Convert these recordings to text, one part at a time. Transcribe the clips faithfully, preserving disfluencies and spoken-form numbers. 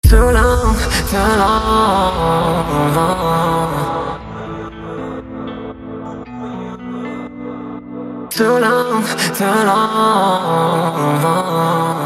Too long, too long. Too long, too long.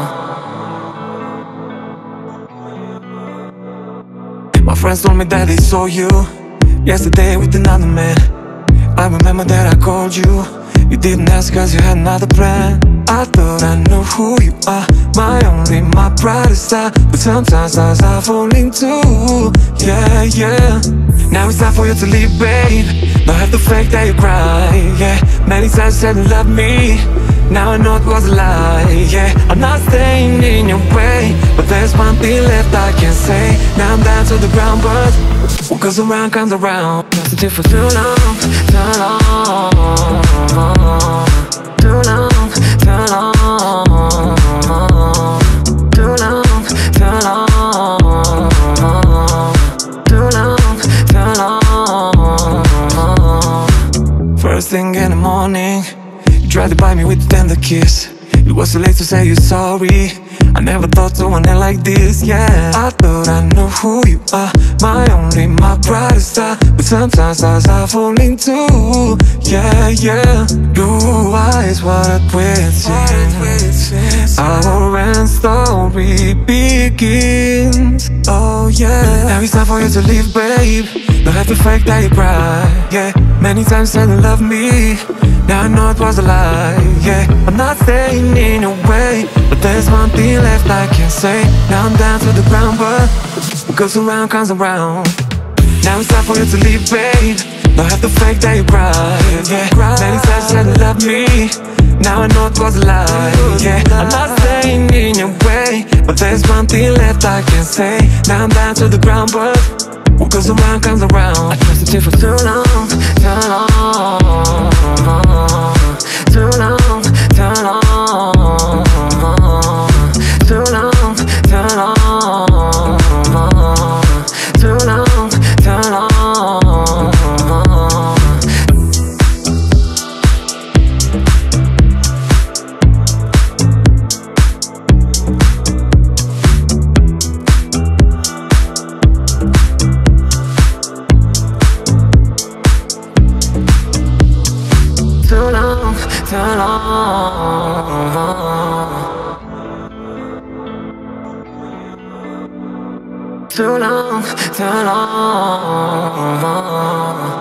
My friends told me that they saw you yesterday with another man. I remember that I called you. You didn't ask cause you had another plan. I thought I knew who you are, my only, my brightest star. But sometimes I start falling too. Yeah, yeah. Now it's time for you to leave, babe. Don't have to fake that you cry, yeah. Many times you said you love me. Now I know it was a lie, yeah. I'm not staying in your way, but there's one thing left I can say. Now I'm down to the ground, but what goes around comes around. Lost it for too long, too long. Too long, too long. Too long, too long. Too long, too long. First thing in the morning, you tried to buy me with a tender kiss. It was too late to say you're sorry. I never thought someone else like this, yeah. I thought I knew who you are, my only, my brightest star. But sometimes I start falling too, yeah, yeah. Blue eyes, what with sins. Our end story begins, oh yeah. Now it's time for you to leave, babe. Don't have to fake that you cry, yeah. Many times you said you love me. Now I know it was a lie, yeah. I'm not staying in your way, but there's one thing left I can say. Now I'm down to the ground, but what goes around comes around. Now it's time for you to leave, babe. Don't have to fake that you cry, yeah. Many times you said you love me. Now I know it was a lie, yeah. I'm not staying in your way, but there's one thing left I can say. Now I'm down to the ground, but what goes around comes around. I trusted you for too long, too long. Too long, too long. Too long, too long. Too long, too long. Too long, too long. Too long, too long.